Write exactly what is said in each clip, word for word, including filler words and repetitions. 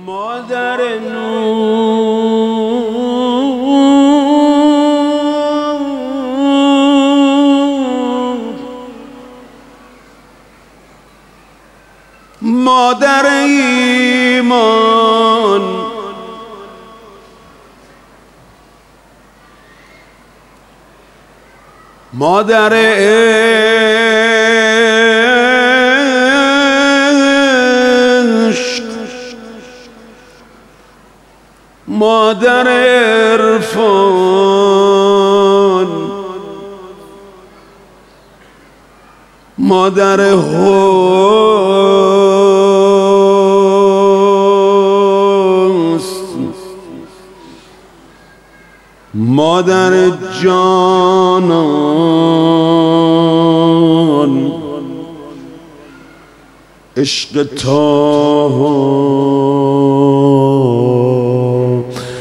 مادر نور مادر ایمان مادر عشق مادر عرفان مادر حسن مادر جانان عشق طه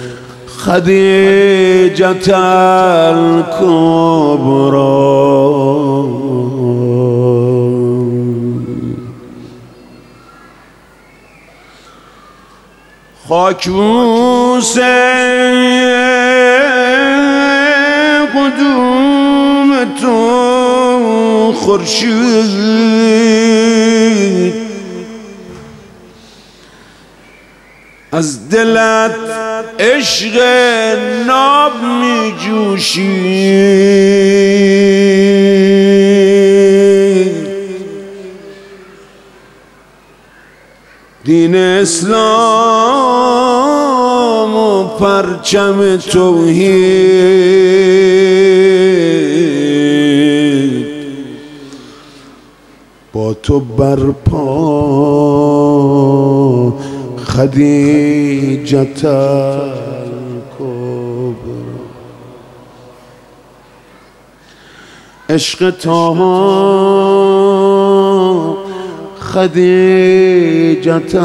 خدیجة الکبری خاکبوس قدوم تو خورشید از دلت عشق ناب می جوشید دین اسلام و پرچم توحید با تو برپا خدیجة الکبری عشق طه خدیجة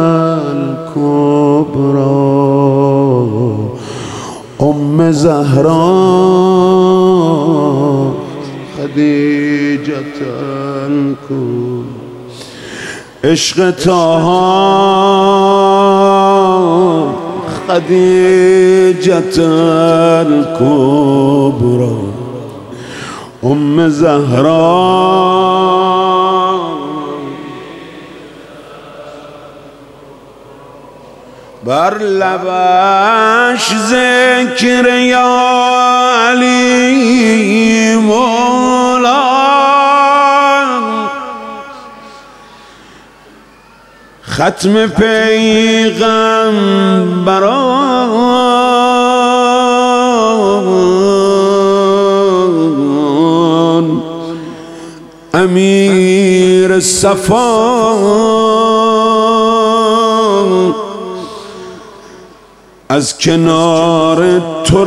الکبری ام زهرا خدیجة الکبری عشق طه خدیجة الکبری ام زهرا بر لبش ذکر یا علی مولا ختم پیغمبران امیر صفا از کنار تو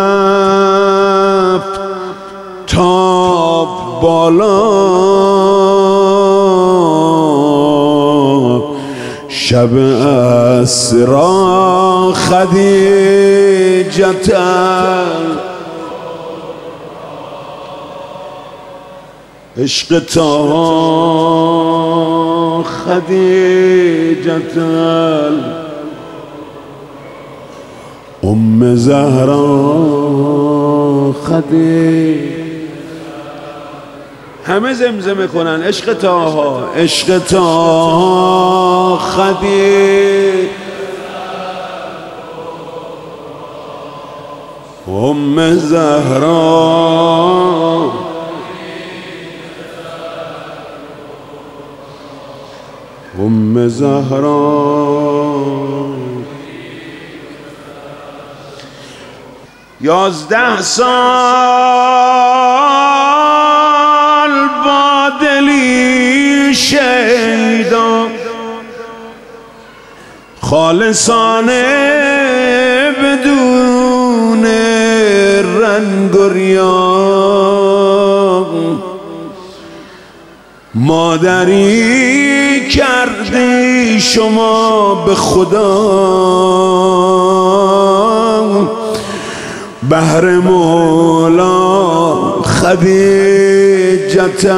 رفت تا بالا شب اسری خدیجة عشق طه خدیجة ام زهرا خدیجة همه زمزمه کنن عشق طه عشق طه خدیجة ام زهرا ام زهرا یازده سال با دلی شیدا خالصانه بدون رنگ و ریا مادری کردی شما به خدا بهر مولا خدیجة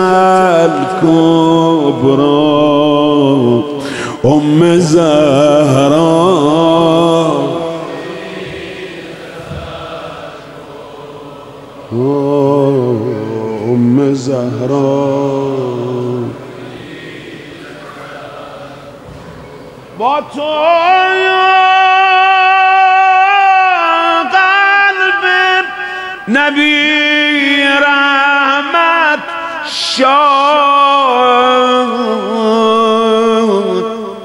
الکبری ام زهرا با تو قلب نبی رحمت شاد.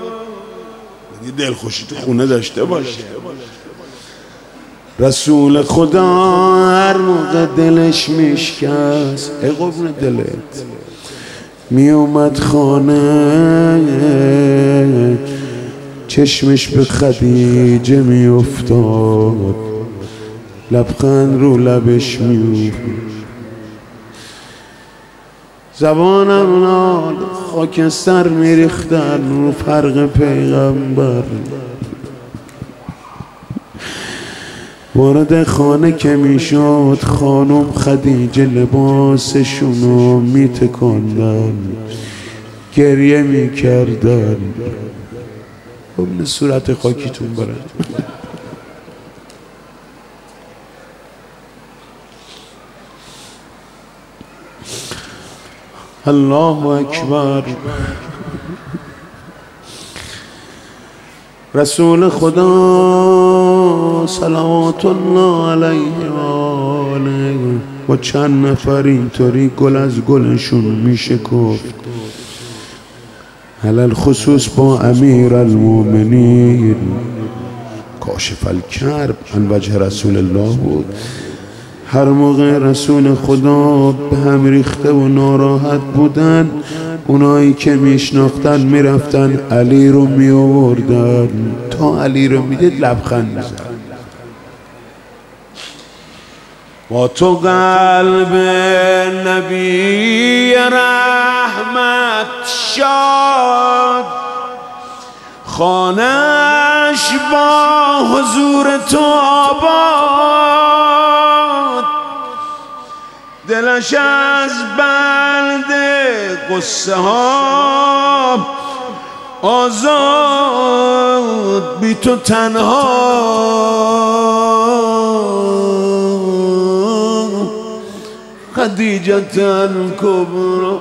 دلخوشی تو خونه داشته باشه. رسول خدا هر موقع دلش میشکست ای قربون دلت می اومد خانه، چشمش به خدیجه می افتاد، لبخند رو لبش می افتاد، زبانم نال خاکستر می ریختن رو فرق پیغمبر. وارد خانه که میشد خانم خدیجه لباسشونو میتکندن، گریه میکردن. ببین صورت خاکیتون برد. الله اکبر. رسول خدا صلوات الله علیه و آله با چند نفر اینطوری گل از گلشون میشه گفت، علل خصوص با امیر المؤمنین کاشف الکرب عن وجه رسول الله بود. هر موقع رسول خدا به هم ریخته و ناراحت بودن، اونایی که میشناختن میرفتن علی رو میآوردن، تا علی رو میدید لبخند میزد. با تو قلب نبی رحمت شاد، خانش با حضور تو آباد، دلش از بند قصه ها آزاد، بی تو تنها خدیجه الکبری.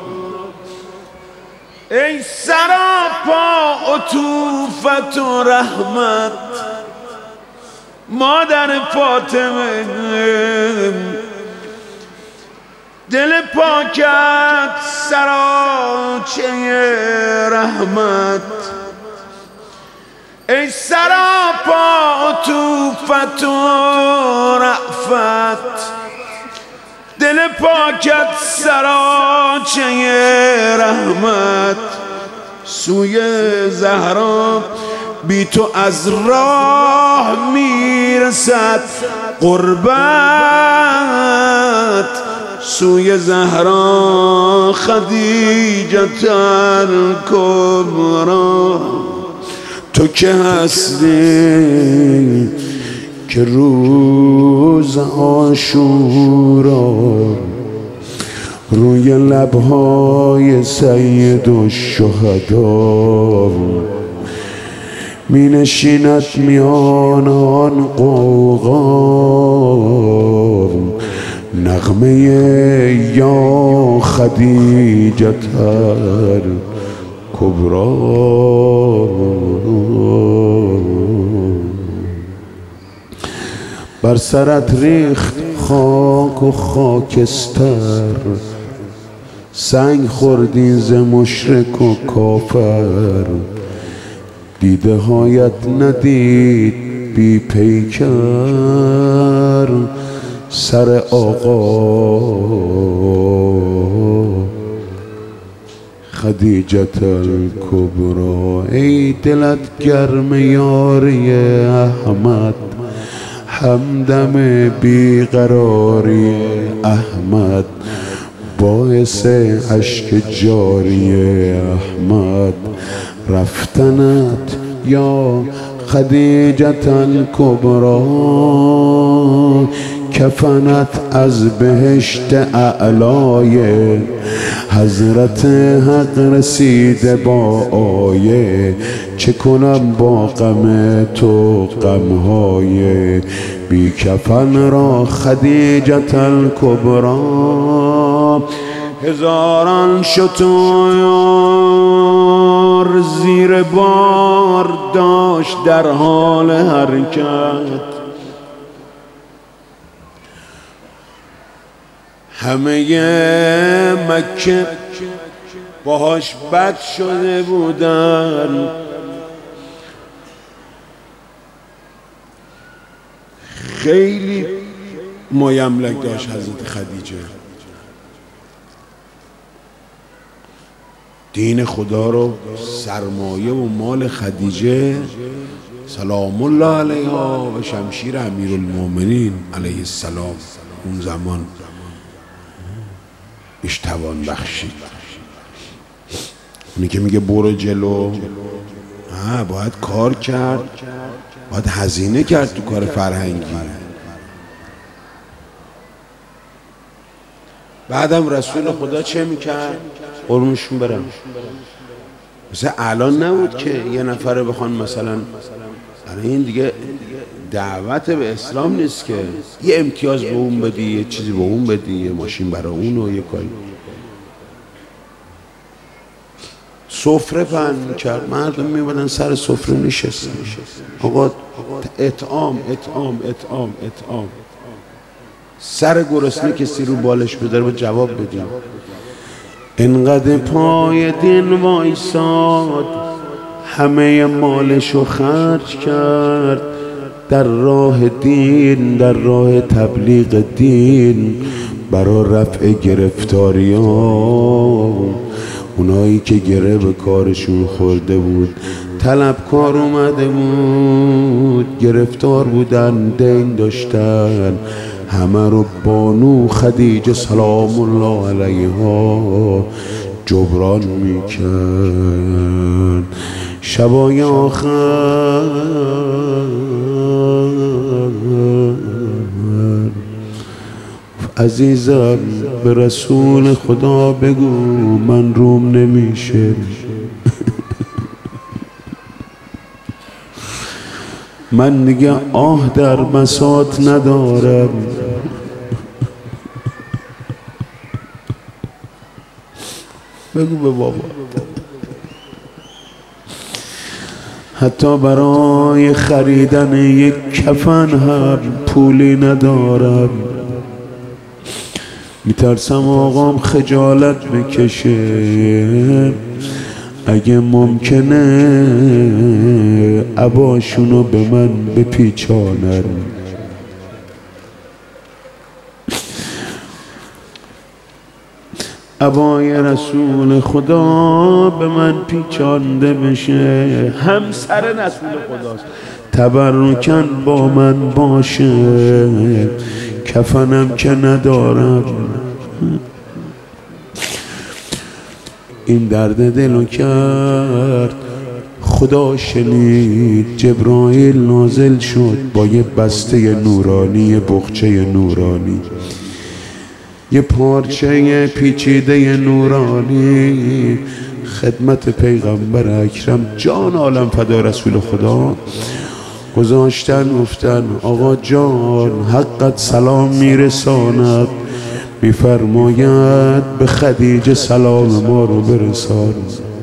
ای سراپا عطوفت و رحمت، مادر فاطمه، دل پاکت سراچه رحمت. ای سراپا عطوفت و رأفت، دل پاکت سراچه رحمت. سوی زهرا بی تو از راه میرسد قربت، سوی زهرا خدیجه الکبری. تو که هستی که روز عاشورا روی لبهای سید الشهدا می نشیند میان آن قوقا، نغمه یا خدیجه الکبری. بر سرت ریخت خاک و خاکستر، سنگ خوردی ز مشرک و کافر. دیده هایت ندید بی پیکر سر آقا خدیجه الکبری. ای دلت گرم یاری احمد، همدم بیقراری احمد، باعث اشک جاری احمد. رفتنت یا خدیجه الکبری، کفنت از بهشت اعلای حضرت حق رسیده با آیه. چه کنم با غم تو غمهای بی کفن را خدیجه الکبری. هزاران شطور بار زیر بار داشت در حال حرکت. همه مکه باهاش بد شده بودن. خیلی مایملک داشت حضرت خدیجه. دین خدا رو سرمایه و مال خدیجه سلام الله علیها و شمشیر امیرالمومنین علیه السلام اون زمان ایش توان بخشید. اونی که میگه برو جلو، ها باید کار کرد، باید هزینه کرد تو کار فرهنگی. بعدم رسول خدا چه میکرد؟ قربونشون برم. مثلا الان نبود که یه نفره بخوان مثلا، الان این دیگه دعوت به اسلام نیست که یه امتیاز به اون بدی، یه چیزی به اون بدی، یه ماشین برای اون و یه کاری. سفره پهن میکرد، مردم میبادن سر سفره نشستن. آقا اطعام اطعام اطعام اطعام. سر گرسنه کسی رو بالش بذاره باید جواب بدیم. انقدر پای دین وایساد، همه مالشو خرج کرد در راه دین، در راه تبلیغ دین، برای رفع گرفتاری ها. اونایی که گره به کارشون خورده بود، طلبکار اومده بود، گرفتار بودن، دین داشتن، همه رو بانو خدیجه سلام الله علیها جبران میکرد. شبای آخر عزیزم به رسول خدا بگو من روم نمیشه، من دیگه آه در بساط ندارم. بگو به بابا حتی برای خریدن یک کفن هم پولی ندارم. میترسم آقام خجالت بکشه، اگه ممکنه عباشونو به من بپیچانن. عبای رسول خدا به من پیچانده بشه، همسر رسول خداست، تبرکن با من باشه، کفنم که ندارم. این درد دلو کرد، خدا شنید، جبرائیل نازل شد با یه بسته نورانی، یه بخچه نورانی، یه پارچه پیچیده نورانی، خدمت پیغمبر اکرم جان عالم فدا رسول خدا گذاشتن. گفتن آقا جان حقت سلام میرساند، میفرماید به خدیجه سلام ما رو برسان.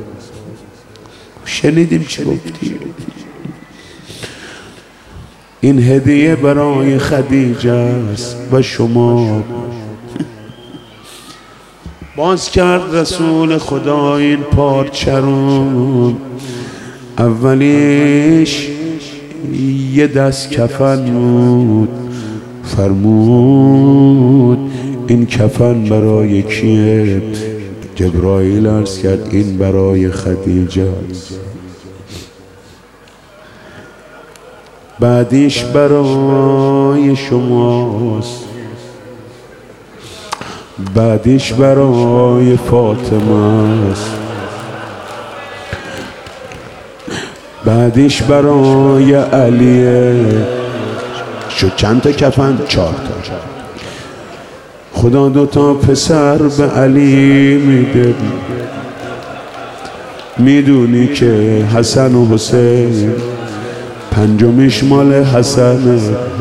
شنیدیم چی گفتی؟ این هدیه برای خدیجه است و شما. باز کرد رسول خدا این پارچه رو، اولیش یه دست کفن بود، فرمود این کفن برای کیه؟ جبرائیل عرض کرد این برای خدیجه است. بعدیش برای شماست، بعدیش برای فاطمه است، بعدیش برای علیه. شد چند تا کفن؟ چهار تا. خدا دو تا پسر به علی میده، میدونی که حسن و حسین پنجمیش مال حسنه،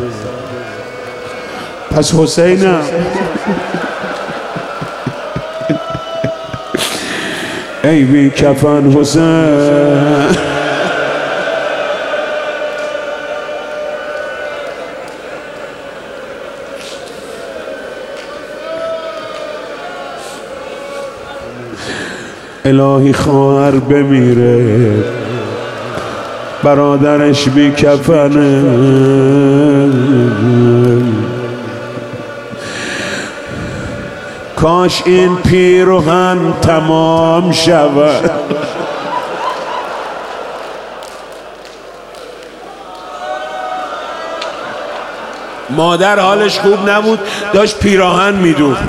پس حسینم ای بی کفن حسین. الهی خواهر بمیره برادرش بی کفنه، کاش این پیرهن تمام شود. مادر حالش خوب نبود، داشت پیراهن میدوخت.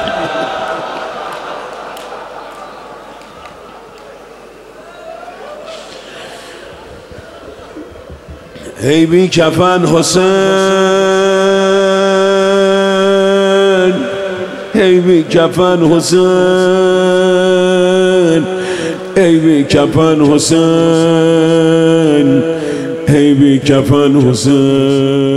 ای بی کفن حسین، ای بی کفن حسین، ای بی کفن حسین، ای بی کفن حسین.